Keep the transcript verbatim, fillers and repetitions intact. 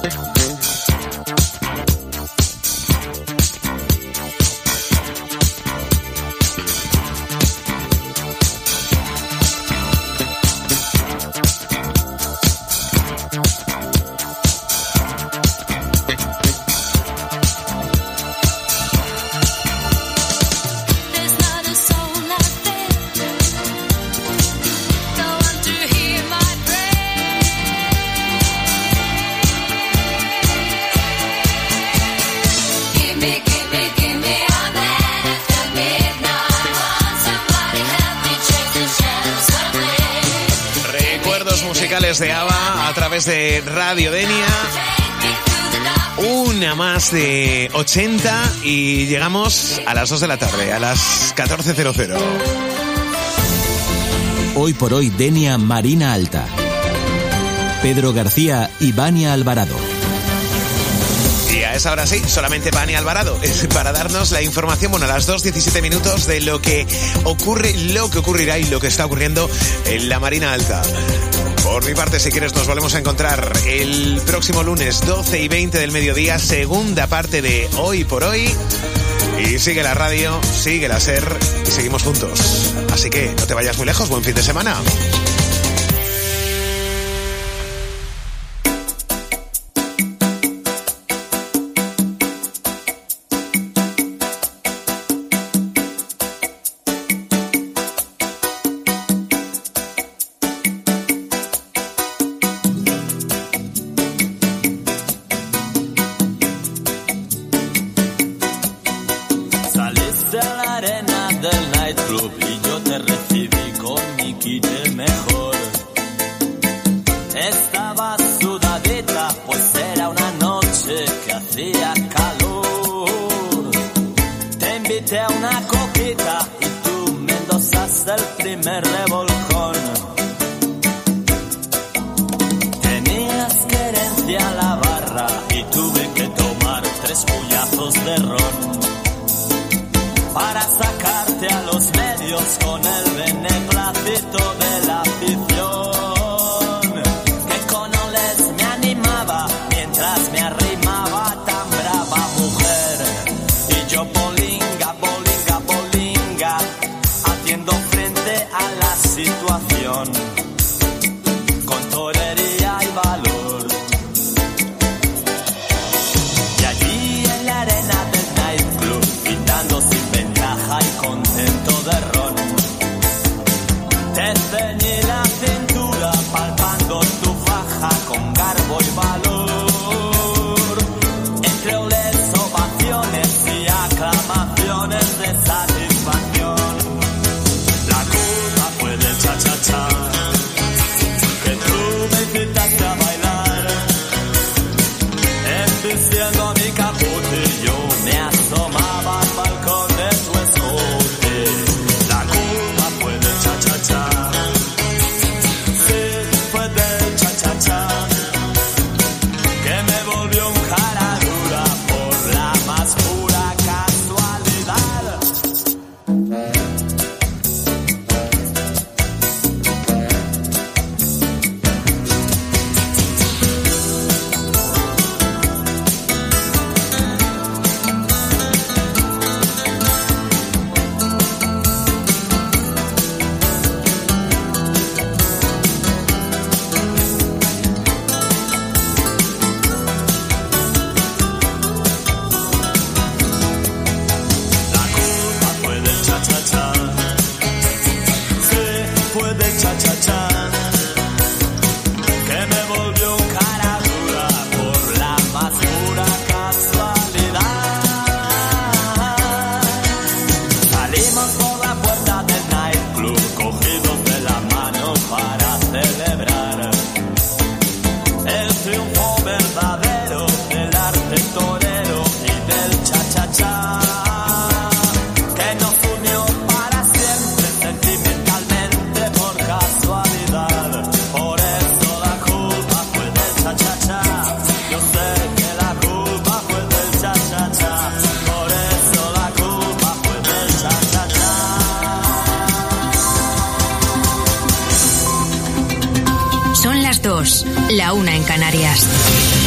De ABBA a través de Radio Denia. Una más de ochenta y llegamos a las dos de la tarde, a las catorce cero cero. Hoy por hoy Denia Marina Alta. Pedro García y Vania Alvarado. Y a esa hora sí, solamente Vania Alvarado es para darnos la información, bueno, a las dos diecisiete minutos de lo que ocurre, lo que ocurrirá y lo que está ocurriendo en la Marina Alta. Por mi parte, si quieres, nos volvemos a encontrar el próximo lunes, doce y veinte del mediodía, segunda parte de Hoy por Hoy. Y sigue la radio, sigue la SER y seguimos juntos. Así que no te vayas muy lejos, buen fin de semana. La una en Canarias.